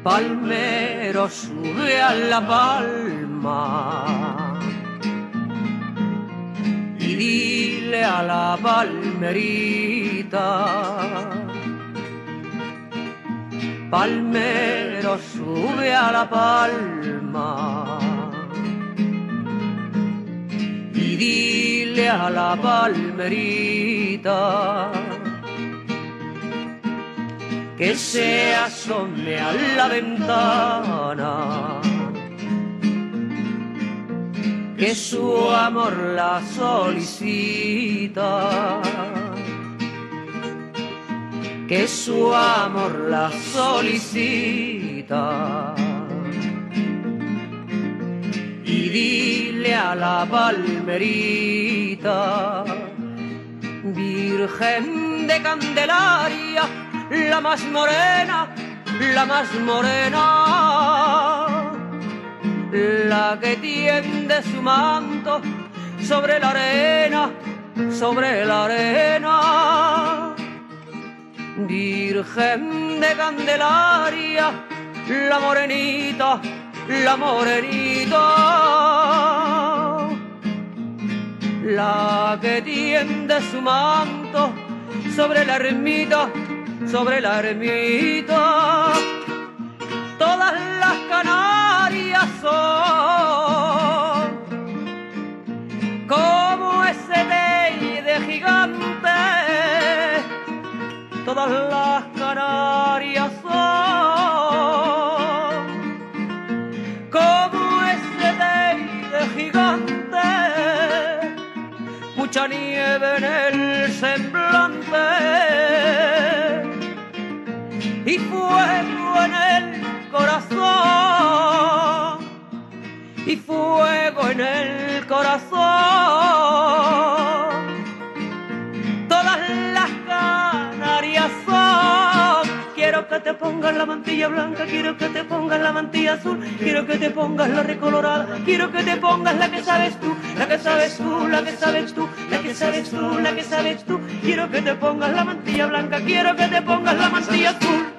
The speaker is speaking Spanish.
palmero sube a la palma y dile a la palmerita, palmero sube a la palma y dile a la palmerita que se asome a la ventana, que su amor la solicita, que su amor la solicita. Y dile a la palmerita, Virgen de Candelaria, la más morena, la más morena, la que tiende su manto sobre la arena, sobre la arena. Virgen de Candelaria, la morenita, la morenita, la que tiende su manto sobre la ermita, sobre la ermita. Todas las Canarias son como ese de gigante, todas las Canarias son como ese de gigante, mucha nieve en el semblante y fuego en el corazón, y fuego en el corazón. Todas las Canarias son. Quiero que te pongas la mantilla blanca, quiero que te pongas la mantilla azul, quiero que te pongas la recolorada, quiero que te pongas la que sabes tú, la que sabes tú, la que sabes tú, la que sabes tú, la que sabes tú. Quiero que te pongas la mantilla blanca, quiero que te pongas la mantilla azul.